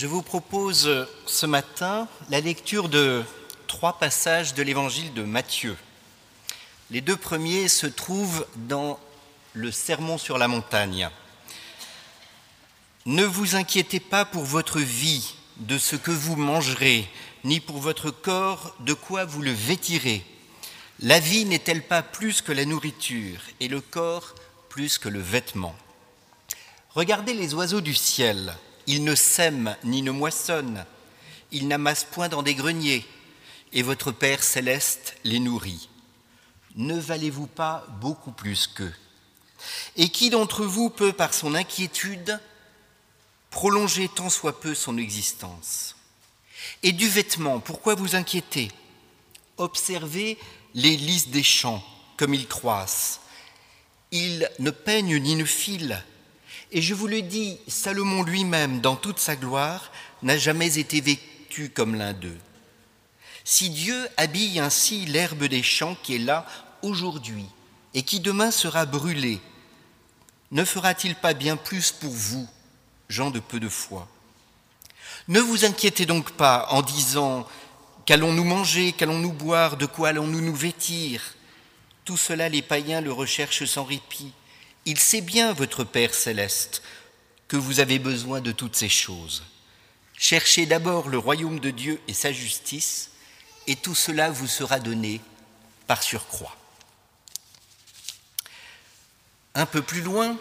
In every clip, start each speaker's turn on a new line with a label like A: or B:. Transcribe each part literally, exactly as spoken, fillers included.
A: Je vous propose ce matin la lecture de trois passages de l'évangile de Matthieu. Les deux premiers se trouvent dans le Sermon sur la montagne. Ne vous inquiétez pas pour votre vie, de ce que vous mangerez, ni pour votre corps, de quoi vous le vêtirez. La vie n'est-elle pas plus que la nourriture, et le corps plus que le vêtement ? Regardez les oiseaux du ciel. Ils ne sèment ni ne moissonnent, ils n'amassent point dans des greniers, et votre Père céleste les nourrit. Ne valez-vous pas beaucoup plus qu'eux ? Et qui d'entre vous peut, par son inquiétude, prolonger tant soit peu son existence ? Et du vêtement, pourquoi vous inquiétez ? Observez les lys des champs, comme ils croissent. Ils ne peignent ni ne filent. Et je vous le dis, Salomon lui-même, dans toute sa gloire, n'a jamais été vêtu comme l'un d'eux. Si Dieu habille ainsi l'herbe des champs qui est là aujourd'hui et qui demain sera brûlée, ne fera-t-il pas bien plus pour vous, gens de peu de foi ? Ne vous inquiétez donc pas en disant « Qu'allons-nous manger ? Qu'allons-nous boire ? De quoi allons-nous nous vêtir ?» Tout cela, les païens le recherchent sans répit. Il sait bien, votre Père céleste, que vous avez besoin de toutes ces choses. Cherchez d'abord le royaume de Dieu et sa justice, et tout cela vous sera donné par surcroît. Un peu plus loin,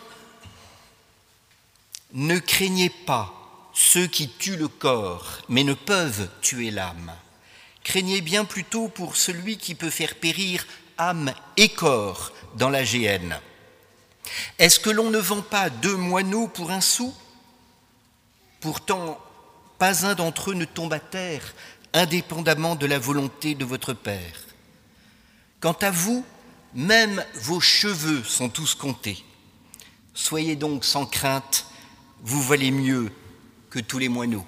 A: ne craignez pas ceux qui tuent le corps, mais ne peuvent tuer l'âme. Craignez bien plutôt pour celui qui peut faire périr âme et corps dans la géhenne. Est-ce que l'on ne vend pas deux moineaux pour un sou ? Pourtant, pas un d'entre eux ne tombe à terre, indépendamment de la volonté de votre Père. Quant à vous, même vos cheveux sont tous comptés. Soyez donc sans crainte, vous valez mieux que tous les moineaux.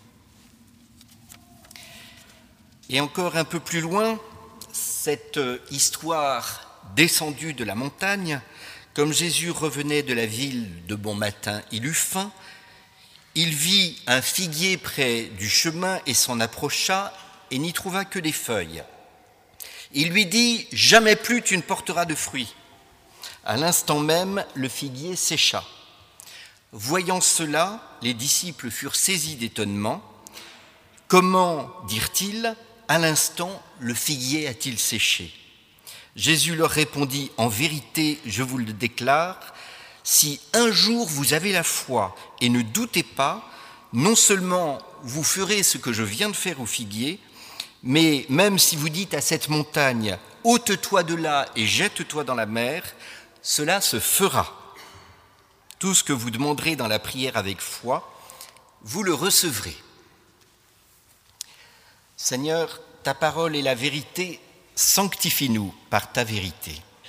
A: Et encore un peu plus loin, cette histoire descendue de la montagne, comme Jésus revenait de la ville de bon matin, il eut faim. Il vit un figuier près du chemin et s'en approcha et n'y trouva que des feuilles. Il lui dit « Jamais plus tu ne porteras de fruits ». À l'instant même, le figuier sécha. Voyant cela, les disciples furent saisis d'étonnement. « Comment, dirent-ils, à l'instant, le figuier a-t-il séché ?» Jésus leur répondit « En vérité, je vous le déclare, si un jour vous avez la foi et ne doutez pas, non seulement vous ferez ce que je viens de faire au figuier, mais même si vous dites à cette montagne « ôte-toi de là et jette-toi dans la mer », cela se fera. Tout ce que vous demanderez dans la prière avec foi, vous le recevrez. Seigneur, ta parole est la vérité. Sanctifie-nous par ta vérité.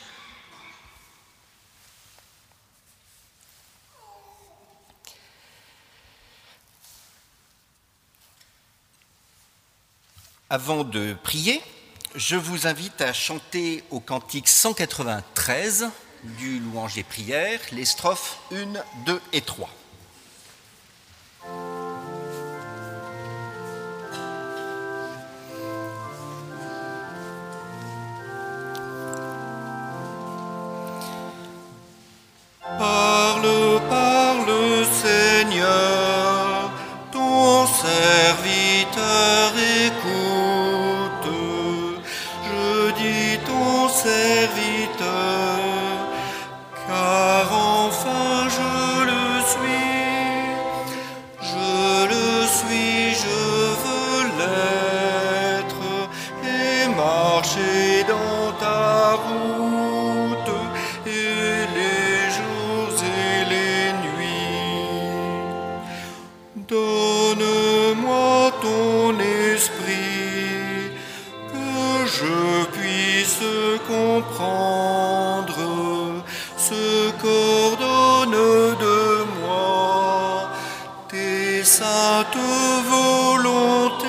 A: Avant de prier, je vous invite à chanter au cantique cent quatre-vingt-treize du Louange et Prières, les strophes un, deux et trois.
B: Parle, parle, Seigneur, ton serviteur écoute. Je dis ton serviteur, car enfin je le suis. Je le suis, je veux l'être et marcher dans ta route. Et les jours et les nuits, donne-moi ton esprit, que je puisse comprendre ce qu'ordonne de moi tes saintes volontés,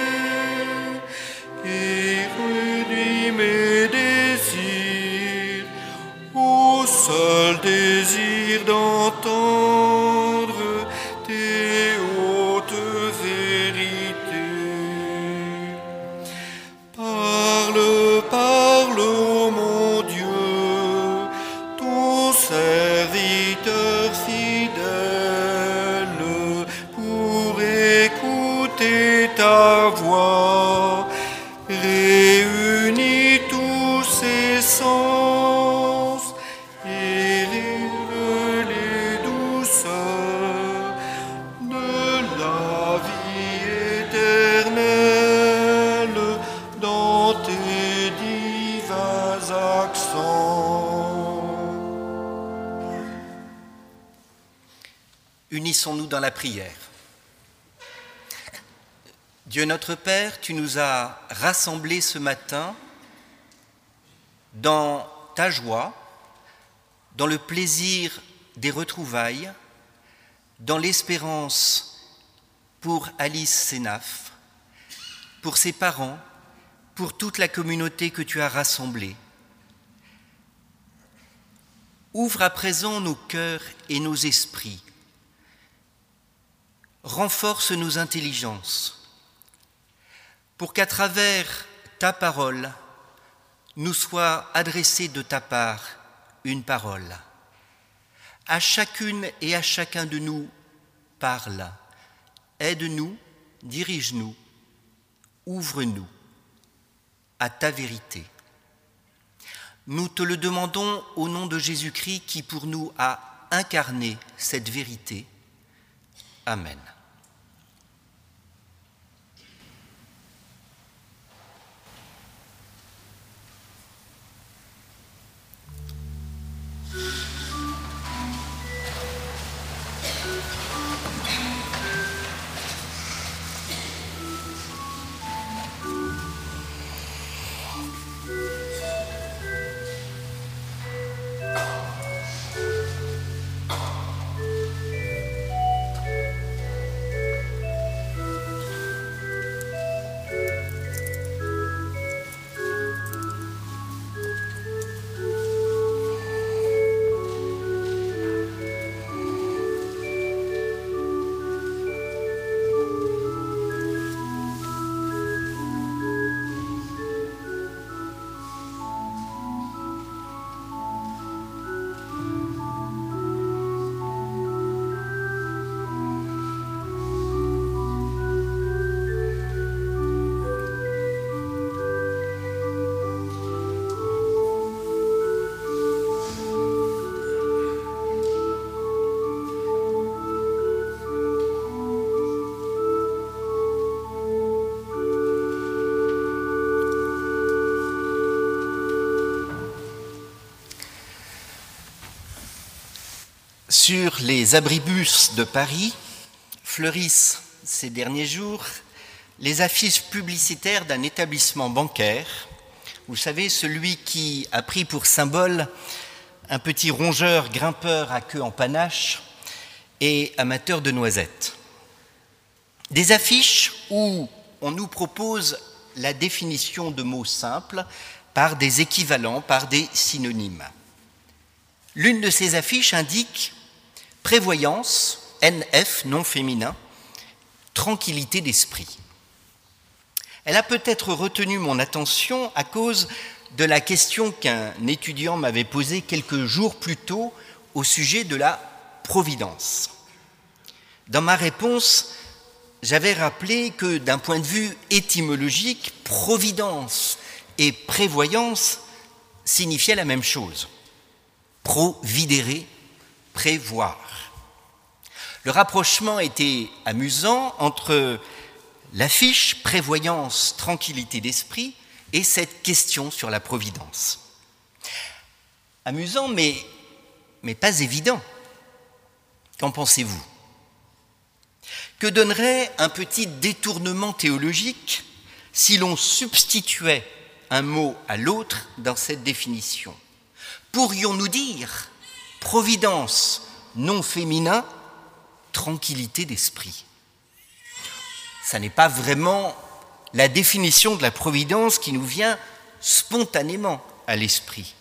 B: et réduis mes désirs au seul désir d'entendre tes hautes serviteur fidèle, pour écouter ta voix, réunis tous ses sens et les douceurs de la vie éternelle dans tes divins accents.
A: Unissons-nous dans la prière. Dieu notre Père, tu nous as rassemblés ce matin dans ta joie, dans le plaisir des retrouvailles, dans l'espérance pour Alice Sénaf, pour ses parents, pour toute la communauté que tu as rassemblée. Ouvre à présent nos cœurs et nos esprits. Renforce nos intelligences pour qu'à travers ta parole, nous soit adressée de ta part une parole. À chacune et à chacun de nous, parle. Aide-nous, dirige-nous, ouvre-nous à ta vérité. Nous te le demandons au nom de Jésus-Christ qui pour nous a incarné cette vérité. Amen. Sur les abribus de Paris fleurissent ces derniers jours les affiches publicitaires d'un établissement bancaire. Vous savez, celui qui a pris pour symbole un petit rongeur grimpeur à queue en panache et amateur de noisettes. Des affiches où on nous propose la définition de mots simples par des équivalents, par des synonymes. L'une de ces affiches indique prévoyance, N F, non féminin, tranquillité d'esprit. Elle a peut-être retenu mon attention à cause de la question qu'un étudiant m'avait posée quelques jours plus tôt au sujet de la providence. Dans ma réponse, j'avais rappelé que d'un point de vue étymologique, providence et prévoyance signifiaient la même chose. Providere, prévoir. Le rapprochement était amusant entre l'affiche prévoyance, tranquillité d'esprit et cette question sur la providence. Amusant, mais, mais pas évident. Qu'en pensez-vous ? Que donnerait un petit détournement théologique si l'on substituait un mot à l'autre dans cette définition ? Pourrions-nous dire providence non féminin, tranquillité d'esprit? Ça n'est pas vraiment la définition de la providence qui nous vient spontanément à l'esprit.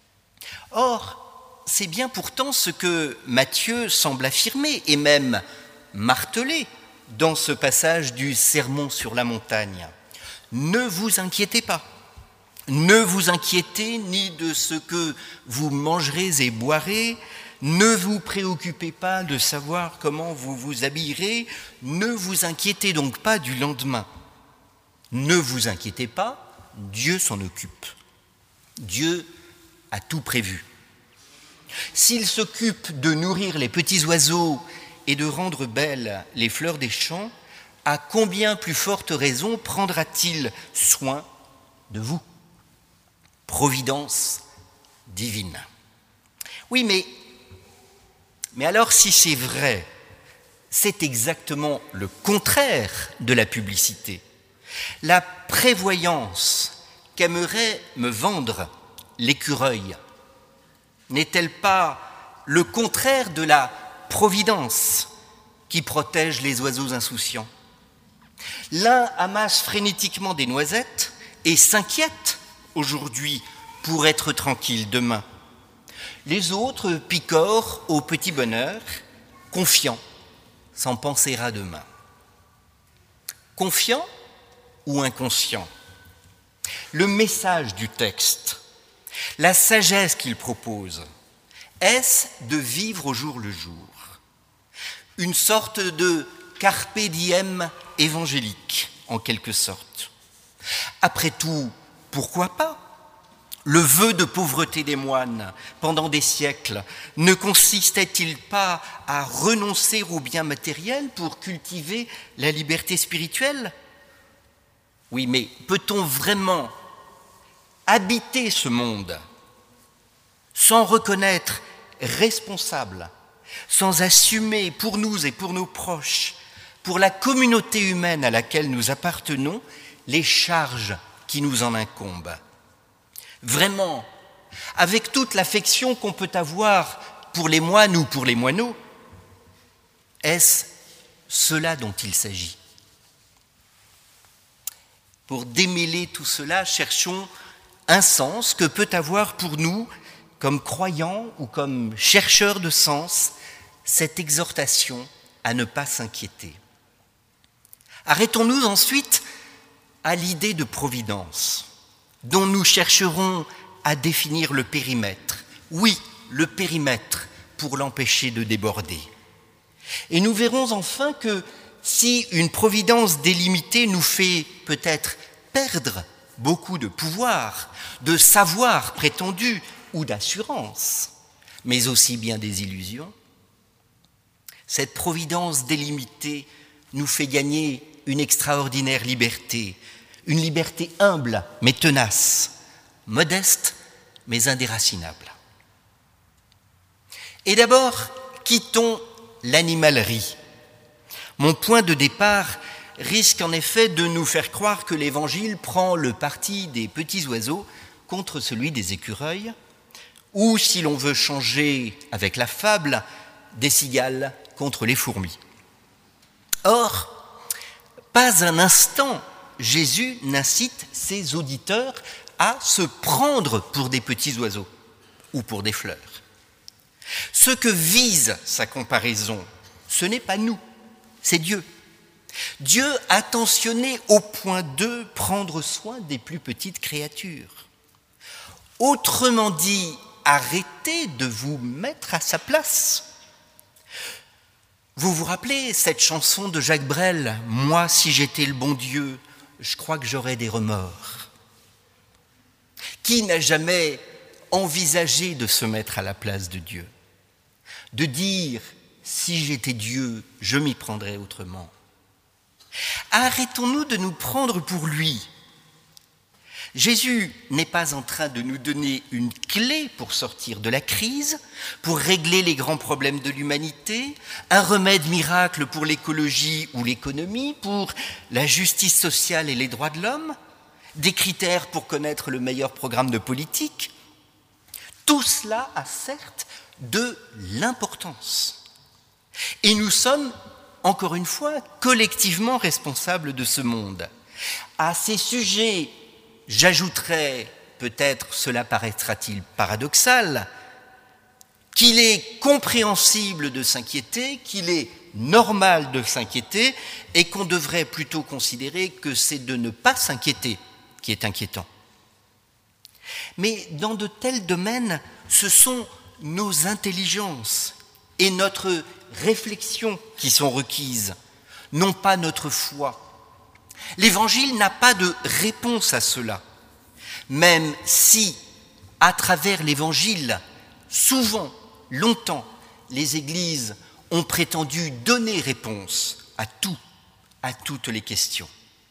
A: Or, c'est bien pourtant ce que Matthieu semble affirmer et même marteler dans ce passage du Sermon sur la montagne. Ne vous inquiétez pas. Ne vous inquiétez ni de ce que vous mangerez et boirez, ne vous préoccupez pas de savoir comment vous vous habillerez, ne vous inquiétez donc pas du lendemain. Ne vous inquiétez pas, Dieu s'en occupe. Dieu a tout prévu. S'il s'occupe de nourrir les petits oiseaux et de rendre belles les fleurs des champs, à combien plus forte raison prendra-t-il soin de vous? Providence divine. Oui, mais, mais alors si c'est vrai, c'est exactement le contraire de la publicité. La prévoyance qu'aimerait me vendre l'écureuil n'est-elle pas le contraire de la providence qui protège les oiseaux insouciants? L'un amasse frénétiquement des noisettes et s'inquiète aujourd'hui pour être tranquille demain. Les autres picorent au petit bonheur, confiants, sans penser à demain. Confiants ou inconscients? Le message du texte, la sagesse qu'il propose, est-ce de vivre au jour le jour? Une sorte de carpe diem évangélique, en quelque sorte. Après tout, pourquoi pas? Le vœu de pauvreté des moines pendant des siècles ne consistait-il pas à renoncer aux biens matériels pour cultiver la liberté spirituelle? Oui, mais peut-on vraiment habiter ce monde sans reconnaître responsable, sans assumer pour nous et pour nos proches, pour la communauté humaine à laquelle nous appartenons, les charges qui nous en incombent? Vraiment, avec toute l'affection qu'on peut avoir pour les moines ou pour les moineaux, est-ce cela dont il s'agit? Pour démêler tout cela, cherchons un sens que peut avoir pour nous, comme croyants ou comme chercheurs de sens, cette exhortation à ne pas s'inquiéter. Arrêtons-nous ensuite à l'idée de providence, dont nous chercherons à définir le périmètre. Oui, le périmètre, pour l'empêcher de déborder. Et nous verrons enfin que si une providence délimitée nous fait peut-être perdre beaucoup de pouvoir, de savoir prétendu ou d'assurance, mais aussi bien des illusions, cette providence délimitée nous fait gagner une extraordinaire liberté, une liberté humble mais tenace, modeste mais indéracinable. Et d'abord, quittons l'animalerie. Mon point de départ risque en effet de nous faire croire que l'Évangile prend le parti des petits oiseaux contre celui des écureuils, ou, si l'on veut changer avec la fable, des cigales contre les fourmis. Or, pas un instant, Jésus n'incite ses auditeurs à se prendre pour des petits oiseaux ou pour des fleurs. Ce que vise sa comparaison, ce n'est pas nous, c'est Dieu. Dieu a attentionné au point de prendre soin des plus petites créatures. Autrement dit, arrêtez de vous mettre à sa place. Vous vous rappelez cette chanson de Jacques Brel, « Moi, si j'étais le bon Dieu, je crois que j'aurais des remords ». Qui n'a jamais envisagé de se mettre à la place de Dieu? De dire, si j'étais Dieu, je m'y prendrais autrement. Arrêtons-nous de nous prendre pour lui. Jésus n'est pas en train de nous donner une clé pour sortir de la crise, pour régler les grands problèmes de l'humanité, un remède miracle pour l'écologie ou l'économie, pour la justice sociale et les droits de l'homme, des critères pour connaître le meilleur programme de politique. Tout cela a certes de l'importance. Et nous sommes, encore une fois, collectivement responsables de ce monde. À ces sujets, j'ajouterais, peut-être cela paraîtra-t-il paradoxal, qu'il est compréhensible de s'inquiéter, qu'il est normal de s'inquiéter, et qu'on devrait plutôt considérer que c'est de ne pas s'inquiéter qui est inquiétant. Mais dans de tels domaines, ce sont nos intelligences et notre réflexion qui sont requises, non pas notre foi. L'Évangile n'a pas de réponse à cela, même si, à travers l'Évangile, souvent, longtemps, les églises ont prétendu donner réponse à tout, à toutes les questions.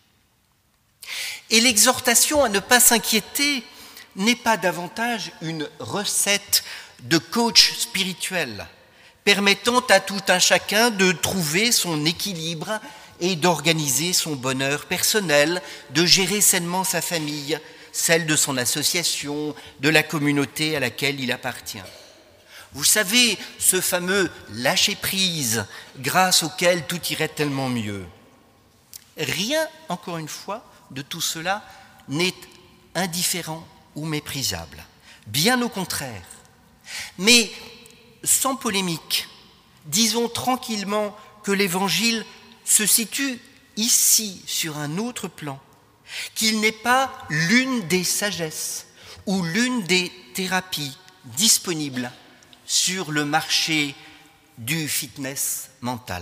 A: Et l'exhortation à ne pas s'inquiéter n'est pas davantage une recette de coach spirituel, permettant à tout un chacun de trouver son équilibre et d'organiser son bonheur personnel, de gérer sainement sa famille, celle de son association, de la communauté à laquelle il appartient. Vous savez, ce fameux lâcher-prise grâce auquel tout irait tellement mieux. Rien, encore une fois, de tout cela n'est indifférent ou méprisable. Bien au contraire. Mais sans polémique, disons tranquillement que l'Évangile se situe ici sur un autre plan, qu'il n'est pas l'une des sagesses ou l'une des thérapies disponibles sur le marché du fitness mental.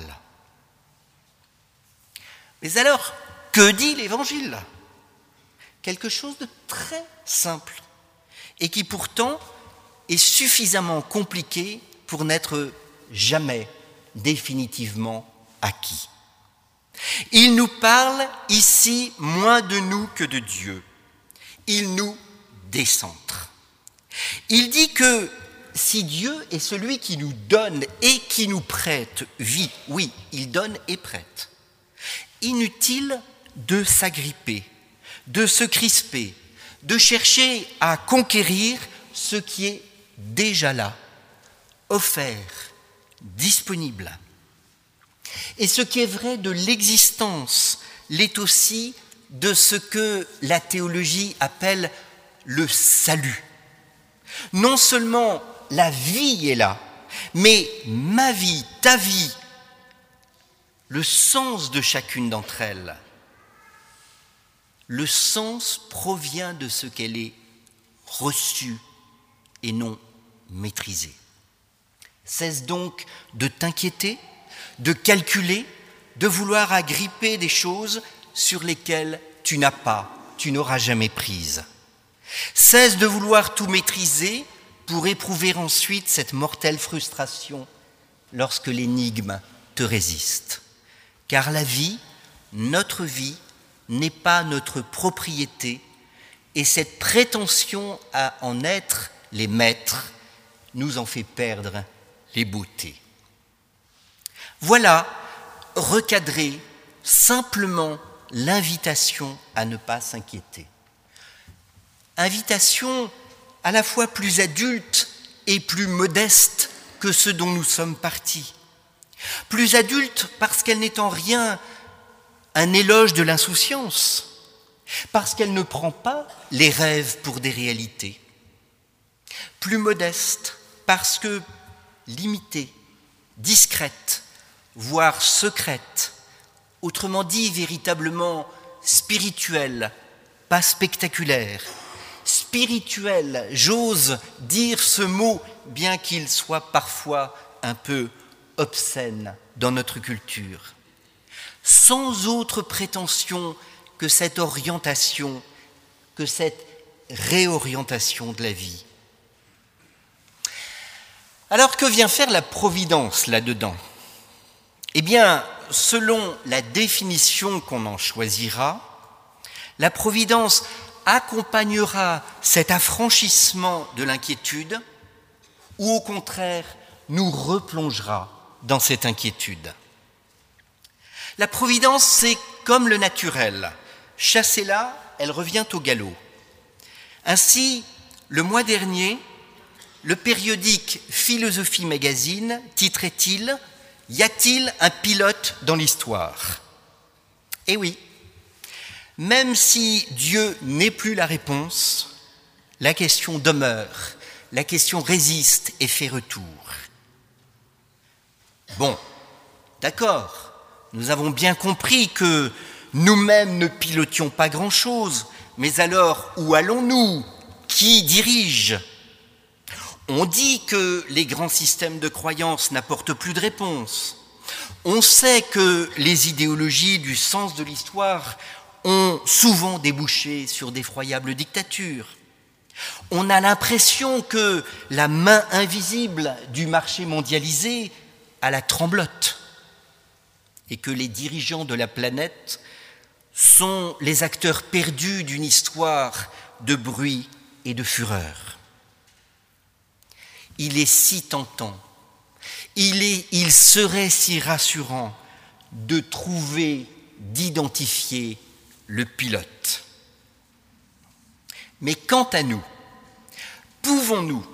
A: Mais alors, que dit l'Évangile ? Quelque chose de très simple et qui pourtant est suffisamment compliqué pour n'être jamais définitivement acquis. Il nous parle ici moins de nous que de Dieu. Il nous décentre. Il dit que si Dieu est celui qui nous donne et qui nous prête vie, oui, il donne et prête, inutile de s'agripper, de se crisper, de chercher à conquérir ce qui est déjà là, offert, disponible. Et ce qui est vrai de l'existence l'est aussi de ce que la théologie appelle le salut. Non seulement la vie est là, mais ma vie, ta vie, le sens de chacune d'entre elles, le sens provient de ce qu'elle est reçue et non maîtrisée. Cesse donc de t'inquiéter, de calculer, de vouloir agripper des choses sur lesquelles tu n'as pas, tu n'auras jamais prise. Cesse de vouloir tout maîtriser pour éprouver ensuite cette mortelle frustration lorsque l'énigme te résiste. Car la vie, notre vie, n'est pas notre propriété et cette prétention à en être les maîtres nous en fait perdre les beautés. Voilà, recadrer simplement l'invitation à ne pas s'inquiéter. Invitation à la fois plus adulte et plus modeste que ce dont nous sommes partis. Plus adulte parce qu'elle n'est en rien un éloge de l'insouciance, parce qu'elle ne prend pas les rêves pour des réalités. Plus modeste parce que limitée, discrète, voire secrète, autrement dit véritablement spirituelle, pas spectaculaire. Spirituelle, j'ose dire ce mot, bien qu'il soit parfois un peu obscène dans notre culture. Sans autre prétention que cette orientation, que cette réorientation de la vie. Alors que vient faire la providence là-dedans ? Eh bien, selon la définition qu'on en choisira, la providence accompagnera cet affranchissement de l'inquiétude ou au contraire nous replongera dans cette inquiétude. La providence, c'est comme le naturel. Chassez-la, elle revient au galop. Ainsi, le mois dernier, le périodique Philosophie Magazine titrait-il « Y a-t-il un pilote dans l'histoire ?» Eh oui, même si Dieu n'est plus la réponse, la question demeure, la question résiste et fait retour. Bon, d'accord, nous avons bien compris que nous-mêmes ne pilotions pas grand-chose, mais alors où allons-nous ? Qui dirige ? On dit que les grands systèmes de croyance n'apportent plus de réponse. On sait que les idéologies du sens de l'histoire ont souvent débouché sur d'effroyables dictatures. On a l'impression que la main invisible du marché mondialisé a la tremblote et que les dirigeants de la planète sont les acteurs perdus d'une histoire de bruit et de fureur. Il est si tentant, il, est, il serait si rassurant de trouver, d'identifier le pilote. Mais quant à nous, pouvons-nous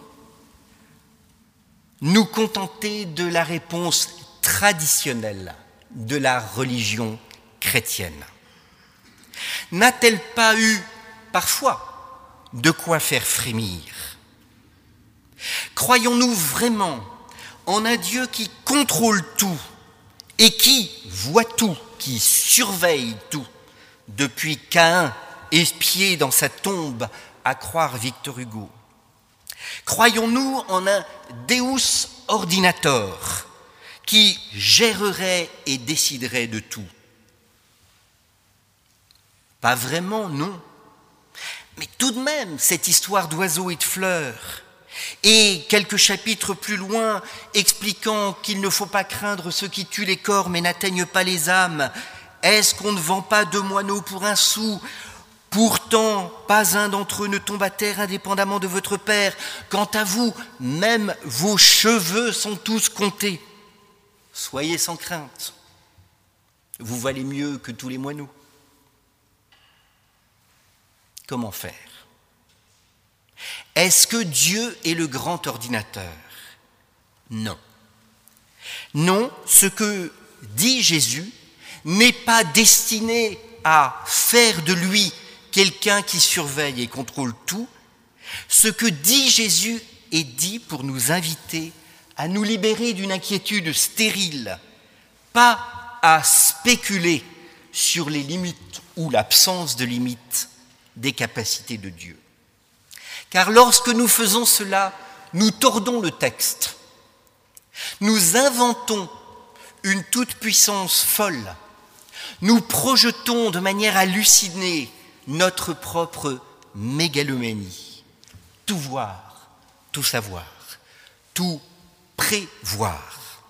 A: nous contenter de la réponse traditionnelle de la religion chrétienne? N'a-t-elle pas eu, parfois, de quoi faire frémir? Croyons-nous vraiment en un Dieu qui contrôle tout et qui voit tout, qui surveille tout, depuis Caïn épié dans sa tombe à croire Victor Hugo? Croyons-nous en un Deus ordinator qui gérerait et déciderait de tout? Pas vraiment, non. Mais tout de même, cette histoire d'oiseaux et de fleurs, et quelques chapitres plus loin expliquant qu'il ne faut pas craindre ceux qui tuent les corps mais n'atteignent pas les âmes. Est-ce qu'on ne vend pas deux moineaux pour un sou? Pourtant, pas un d'entre eux ne tombe à terre indépendamment de votre Père. Quant à vous, même vos cheveux sont tous comptés. Soyez sans crainte. Vous valez mieux que tous les moineaux. Comment faire? Est-ce que Dieu est le grand ordinateur? Non. Non, ce que dit Jésus n'est pas destiné à faire de lui quelqu'un qui surveille et contrôle tout. Ce que dit Jésus est dit pour nous inviter à nous libérer d'une inquiétude stérile, pas à spéculer sur les limites ou l'absence de limites des capacités de Dieu. Car lorsque nous faisons cela, nous tordons le texte. Nous inventons une toute-puissance folle. Nous projetons de manière hallucinée notre propre mégalomanie. Tout voir, tout savoir, tout prévoir.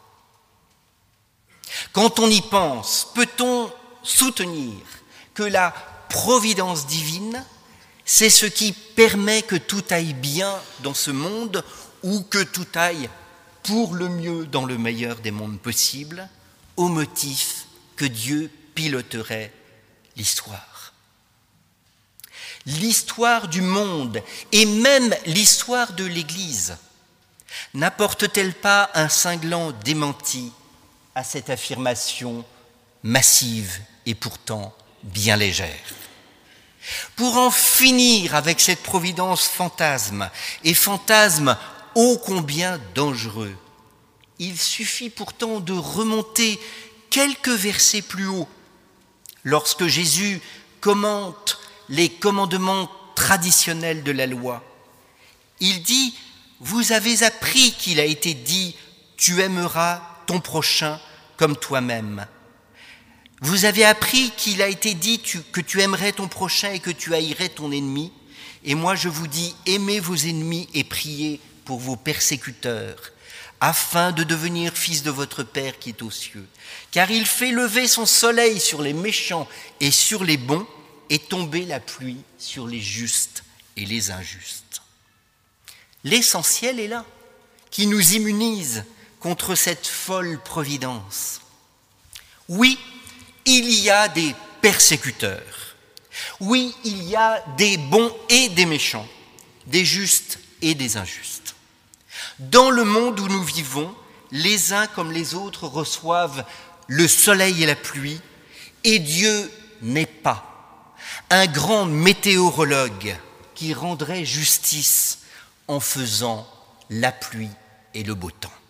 A: Quand on y pense, peut-on soutenir que la providence divine, c'est ce qui permet que tout aille bien dans ce monde ou que tout aille pour le mieux dans le meilleur des mondes possibles, au motif que Dieu piloterait l'histoire. L'histoire du monde et même l'histoire de l'Église n'apporte-t-elle pas un cinglant démenti à cette affirmation massive et pourtant bien légère? Pour en finir avec cette providence fantasme, et fantasme ô combien dangereux, il suffit pourtant de remonter quelques versets plus haut, lorsque Jésus commente les commandements traditionnels de la loi. Il dit « Vous avez appris qu'il a été dit « Tu aimeras ton prochain comme toi-même ». Vous avez appris qu'il a été dit tu, que tu aimerais ton prochain et que tu haïrais ton ennemi. Et moi je vous dis, aimez vos ennemis et priez pour vos persécuteurs, afin de devenir fils de votre Père qui est aux cieux. Car il fait lever son soleil sur les méchants et sur les bons, et tomber la pluie sur les justes et les injustes. L'essentiel est là, qui nous immunise contre cette folle providence. Oui, il y a des persécuteurs. Oui, il y a des bons et des méchants, des justes et des injustes. Dans le monde où nous vivons, les uns comme les autres reçoivent le soleil et la pluie, et Dieu n'est pas un grand météorologue qui rendrait justice en faisant la pluie et le beau temps.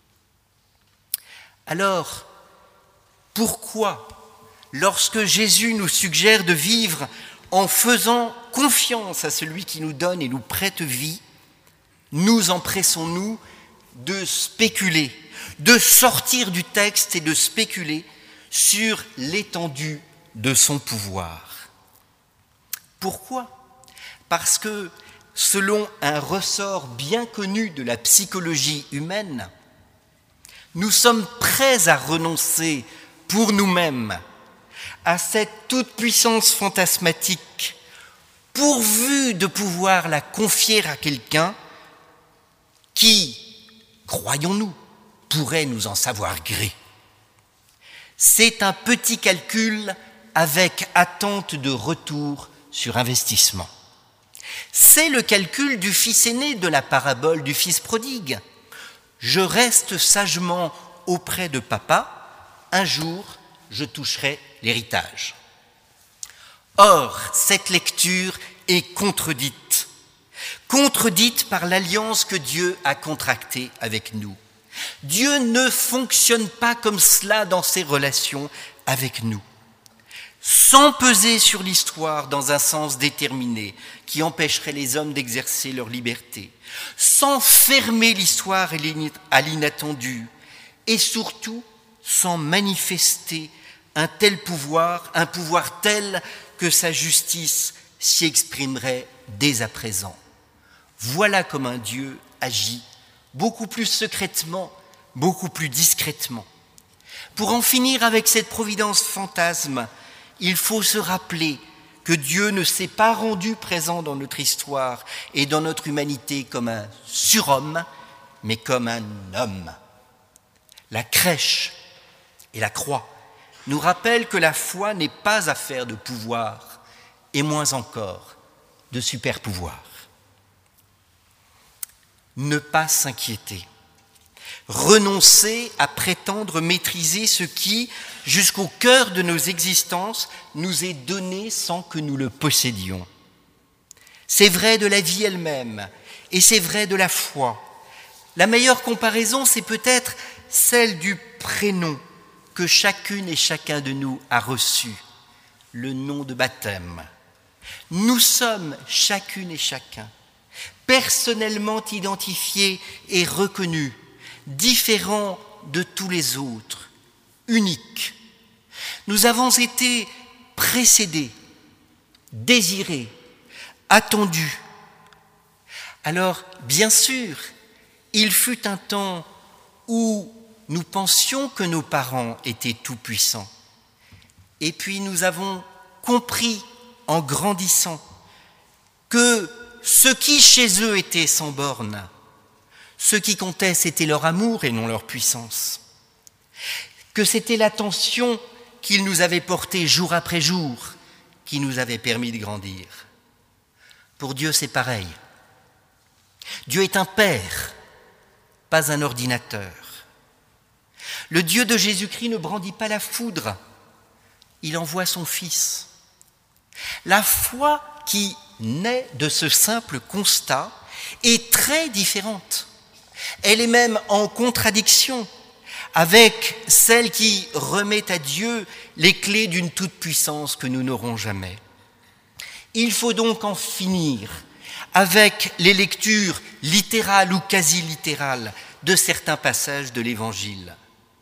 A: Alors, pourquoi, lorsque Jésus nous suggère de vivre en faisant confiance à celui qui nous donne et nous prête vie, nous empressons-nous de spéculer, de sortir du texte et de spéculer sur l'étendue de son pouvoir. Pourquoi ? Parce que, selon un ressort bien connu de la psychologie humaine, nous sommes prêts à renoncer pour nous-mêmes à cette toute-puissance fantasmatique, pourvu de pouvoir la confier à quelqu'un qui, croyons-nous, pourrait nous en savoir gré. C'est un petit calcul avec attente de retour sur investissement. C'est le calcul du fils aîné de la parabole du fils prodigue. Je reste sagement auprès de papa, un jour je toucherai l'héritage. Or, cette lecture est contredite, contredite par l'alliance que Dieu a contractée avec nous. Dieu ne fonctionne pas comme cela dans ses relations avec nous. Sans peser sur l'histoire dans un sens déterminé qui empêcherait les hommes d'exercer leur liberté, sans fermer l'histoire à l'inattendu et surtout sans manifester un tel pouvoir, un pouvoir tel que sa justice s'y exprimerait dès à présent. Voilà comme un Dieu agit, beaucoup plus secrètement, beaucoup plus discrètement. Pour en finir avec cette providence fantasme, il faut se rappeler que Dieu ne s'est pas rendu présent dans notre histoire et dans notre humanité comme un surhomme, mais comme un homme. La crèche et la croix nous rappellent que la foi n'est pas affaire de pouvoir, et moins encore de super-pouvoir. Ne pas s'inquiéter. Renoncer à prétendre maîtriser ce qui, jusqu'au cœur de nos existences, nous est donné sans que nous le possédions. C'est vrai de la vie elle-même, et c'est vrai de la foi. La meilleure comparaison, c'est peut-être celle du prénom que chacune et chacun de nous a reçu, le nom de baptême. Nous sommes, chacune et chacun, personnellement identifiés et reconnus, différents de tous les autres, uniques. Nous avons été précédés, désirés, attendus. Alors, bien sûr, il fut un temps où nous pensions que nos parents étaient tout-puissants. Et puis nous avons compris, en grandissant, que ce qui chez eux était sans bornes, ce qui comptait, c'était leur amour et non leur puissance. Que c'était l'attention qu'ils nous avaient portée jour après jour qui nous avait permis de grandir. Pour Dieu, c'est pareil. Dieu est un père, pas un ordinateur. Le Dieu de Jésus-Christ ne brandit pas la foudre, il envoie son Fils. La foi qui naît de ce simple constat est très différente. Elle est même en contradiction avec celle qui remet à Dieu les clés d'une toute-puissance que nous n'aurons jamais. Il faut donc en finir avec les lectures littérales ou quasi-littérales de certains passages de l'Évangile.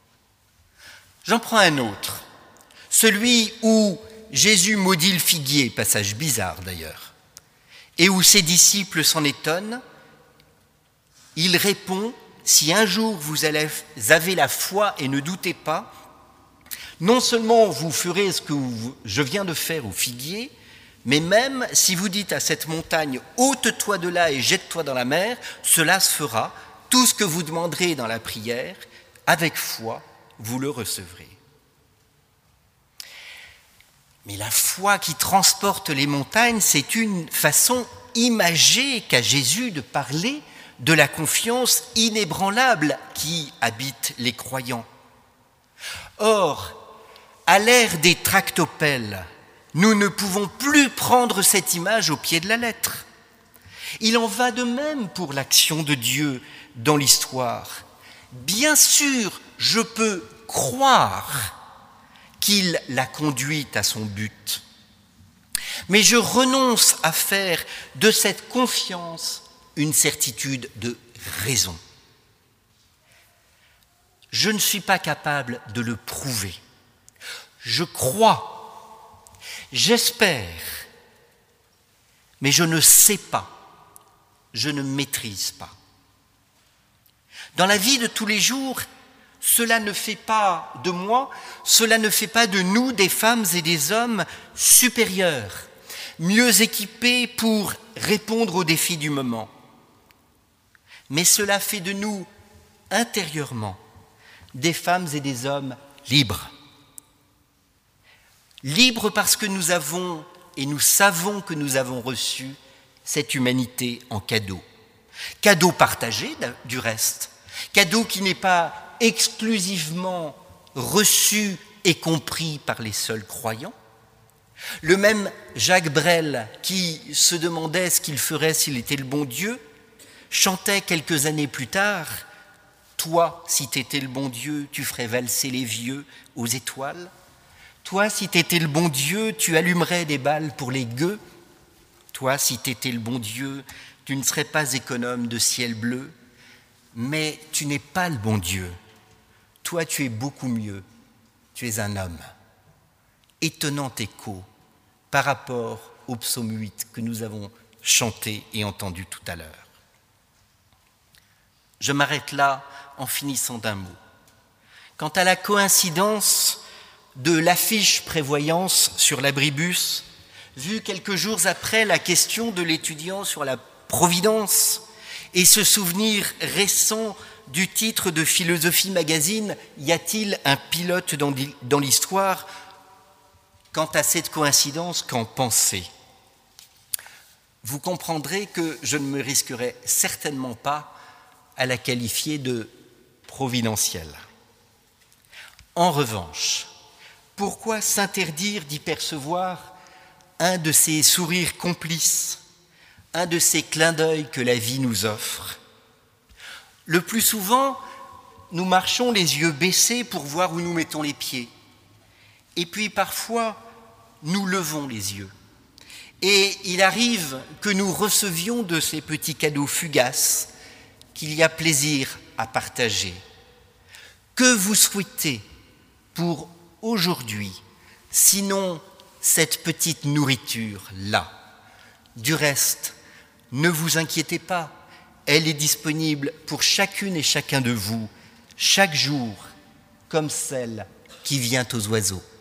A: J'en prends un autre, celui où Jésus maudit le figuier, passage bizarre d'ailleurs, et où ses disciples s'en étonnent. Il répond, si un jour vous avez la foi et ne doutez pas, non seulement vous ferez ce que je viens de faire au figuier, mais même si vous dites à cette montagne, ôte-toi de là et jette-toi dans la mer, cela se fera. Tout ce que vous demanderez dans la prière, avec foi, vous le recevrez. Mais la foi qui transporte les montagnes, c'est une façon imagée qu'a Jésus de parler de la confiance inébranlable qui habite les croyants. Or, à l'ère des tractopelles, nous ne pouvons plus prendre cette image au pied de la lettre. Il en va de même pour l'action de Dieu dans l'histoire. Bien sûr, je peux croire qu'il l'a conduite à son but, mais je renonce à faire de cette confiance une certitude de raison. Je ne suis pas capable de le prouver. Je crois, j'espère, mais je ne sais pas, je ne maîtrise pas. Dans la vie de tous les jours, cela ne fait pas de moi, cela ne fait pas de nous des femmes et des hommes supérieurs, mieux équipés pour répondre aux défis du moment. Mais cela fait de nous, intérieurement, des femmes et des hommes libres. Libres parce que nous avons et nous savons que nous avons reçu cette humanité en cadeau. Cadeau partagé du reste, cadeau qui n'est pas exclusivement reçu et compris par les seuls croyants. Le même Jacques Brel, qui se demandait ce qu'il ferait s'il était le bon Dieu, chantait quelques années plus tard « Toi, si t'étais le bon Dieu, tu ferais valser les vieux aux étoiles. Toi, si t'étais le bon Dieu, tu allumerais des balles pour les gueux. Toi, si t'étais le bon Dieu, tu ne serais pas économe de ciel bleu. Mais tu n'es pas le bon Dieu. Toi, tu es beaucoup mieux. Tu es un homme. » Étonnant écho par rapport au psaume huit que nous avons chanté et entendu tout à l'heure. Je m'arrête là en finissant d'un mot. Quant à la coïncidence de l'affiche prévoyance sur l'abribus, vue quelques jours après la question de l'étudiant sur la providence, et ce souvenir récent du titre de Philosophie Magazine « Y a-t-il un pilote dans l'histoire ?» Quant à cette coïncidence, qu'en penser ? Vous comprendrez que je ne me risquerai certainement pas à la qualifier de providentielle. En revanche, pourquoi s'interdire d'y percevoir un de ces sourires complices, un de ces clins d'œil que la vie nous offre ? Le plus souvent, nous marchons les yeux baissés pour voir où nous mettons les pieds. Et puis parfois, nous levons les yeux. Et il arrive que nous recevions de ces petits cadeaux fugaces qu'il y a plaisir à partager. Que vous souhaitez pour aujourd'hui, sinon cette petite nourriture-là ? Du reste, ne vous inquiétez pas, elle est disponible pour chacune et chacun de vous, chaque jour, comme celle qui vient aux oiseaux.